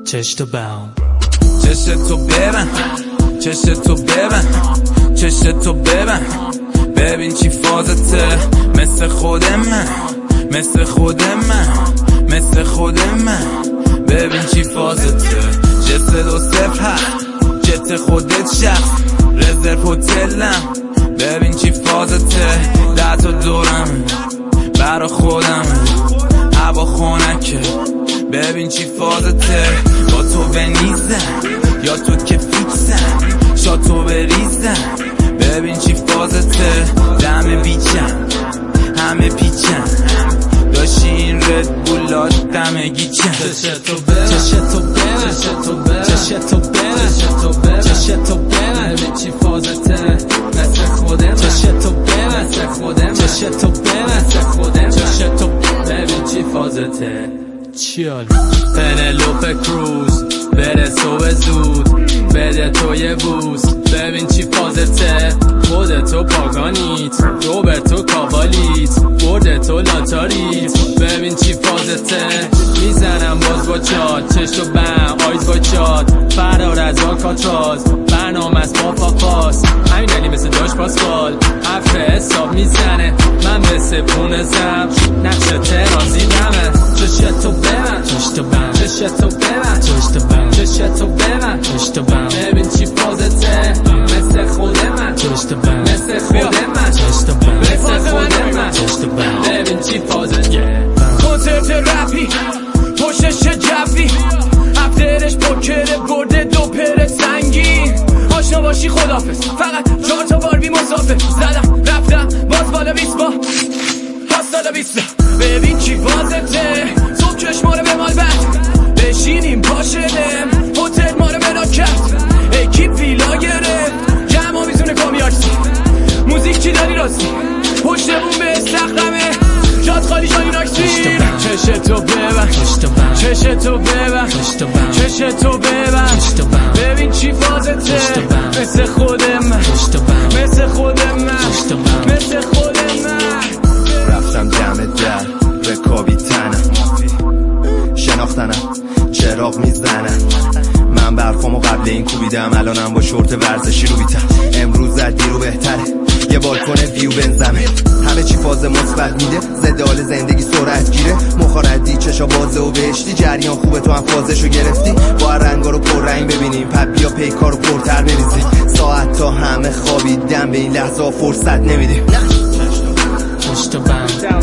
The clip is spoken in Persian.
چشتو بم چشتو ببن چشتو ببن چشتو ببن ببین چی فازته مثل خود من مثل خود من مثل خود من ببین چی فازته جت 207 جت خودت شخص رزرو هتلم ببین چی فازته 10 تا دورم برا خودم هوا خونکه ببین چی فازته با تو بنیزم یا تو که فیکسم شاتو بریزم ببین چی فازته دم بیچم همه پیچم داشتی این رد بولات دم گیچم چشتو ببن چشتو ببن چشتو ببن چشتو ببن ببین چی فازته مثل خودم چشتو ببن مثل خودم چشتو ببن مثل خودم چشتو ببین چی فازته چیال پنلوپه کروز بره صبح زود بده تو یه بوس ببین چی فازته خودتو پاگانیت روبرتو کاوالیت بردتو لاتاریت ببین چی فازته میزنم باز با چاد چشتو بم آیز با چاد فرار از آکاتراز برنامه از پاپاپاس همین علی مثل داش پاسکال حرف حساب میزنه من به سپونه زم نقش ترازی دمه چشتو ببن چشتو بم چشتو ببن چشتو بم چشتو ببن چشتو بم ببین چی فازته مثل خود من چشتو بم مثل خود من چشتو بم مثل خود من چشتو بم ببین چی فازته کنسرت رپی پشتش جفی افترش پوکر برده دو پر سنگین آشنا باشی خدافظ فقط 4 تا باربی مسافر زدم رفتم باز بالا 20 با پاسالا 20 ببین چی فازته صبح چشما رو به مال بد بشینیم پاشدم هتل ما رو بنا کرد اکیپ ویلا گرفت جمع میزونه کامیارسی موزیک چی داری راستی پشتمون به استخدمه جاد خالی جانی ناکسی چشتو ببن چشتو ببن چشتو ببن ببین چی فازته مثل خود من مثل خود من مثل خود من رفتم دم در رکابی تنم شناختنم چراغ میزنم من برخوامو قبل این کوبیدم الانم با شورت ورزشی رو بیتم امروز زد دیرو بهتره یه بالکن ویو بنزمه همه چی فاز مثبت میده ضد حال زندگی سرعت گیره مخاردی چشا بازه و بهشتی جریان خوبه تو هم فازشو گرفتی با رنگا رو پر رنگ ببینیم پپ بیا پیکا رو پرتر بریزیم ساعت تا همه خوابیدن به این لحظه فرصت نمیدیم چشتو بم